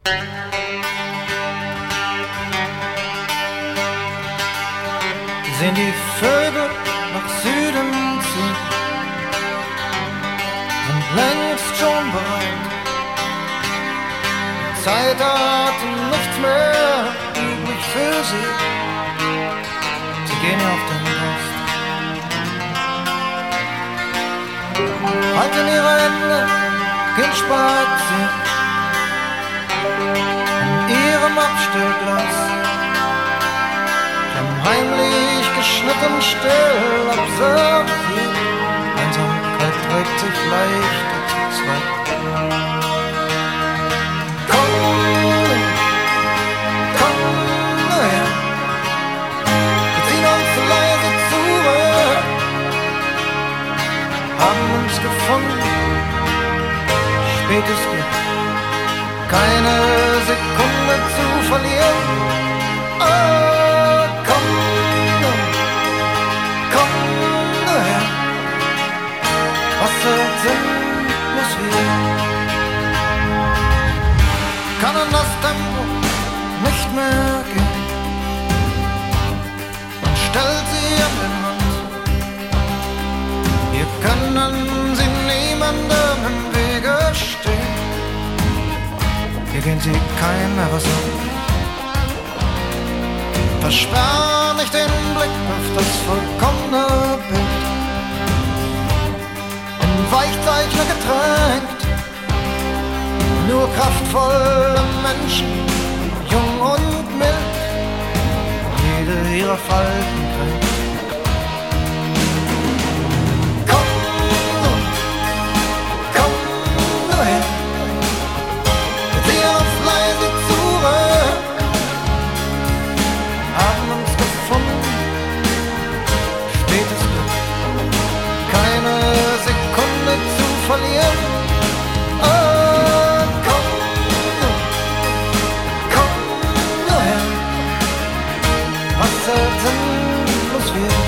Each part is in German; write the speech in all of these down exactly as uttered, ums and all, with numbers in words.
Sehen die Vögel nach Süden ziehen, sind längst schon bereit. Die Zeit hat nichts mehr übrig für sie, sie gehen auf den Gast. Halten ihre Hände, gehen spazieren an ihrem Abstellglas. Heimlich geschnitten, still observiert. Einsamkeit trägt sich leichter zu zweit. Komm, komm her, wir ziehen uns leise zurück, haben uns gefunden, spätes Glück, keine Sekunde zu verlieren. Oh, sinnlos wir. Kann an das Tempo nicht mehr gehen, man stellt sie an den Rand. Wir können sie niemandem im Wege stehen, wir gehen sie keiner was an. Versperr nicht den Blick auf das vollkommene Bild, Weichzeichner getränkt, nur kraftvolle Menschen, jung und mild, jede ihrer Falten kränkt. Komm nur, komm nur her, wir ziehen uns leise zurück, haben uns gefunden, spätes Glück, keine Sekunde zu verlieren. Oh, komm, komm nur her, was sinnlos wird.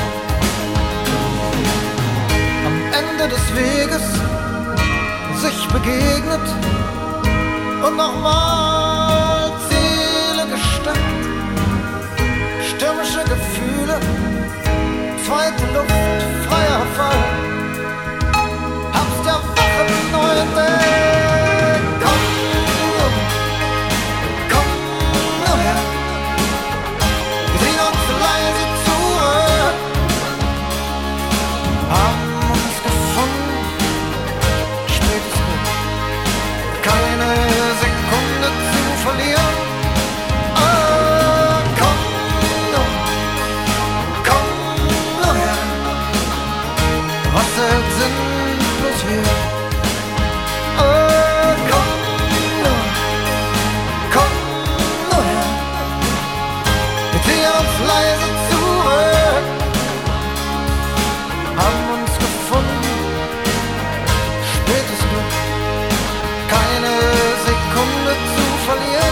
Am Ende des Weges sich begegnet und nochmal Ziele gesteckt, stürmische Gefühle, zweite Luft, freier Fall. Neu entdeckt. Komm, komm nur her, wir ziehen uns leise zurück, haben uns gefunden, spätes Glück, keine Sekunde zu verlieren. Oh, komm nur, komm nur her, was hält sinnlos wird. Leise zurück, haben uns gefunden, spätes Glück, keine Sekunde zu verlieren.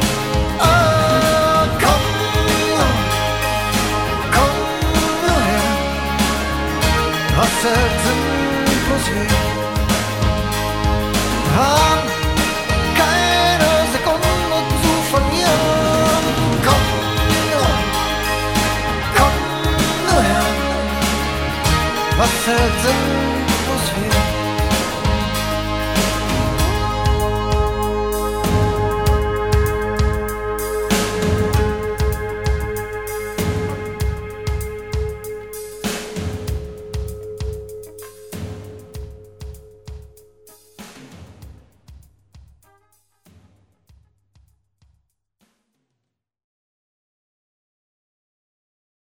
Oh, komm nur, komm nur her, was hält sinnlos wird. Haben keine Sekunde zu verlieren. Komm, was hält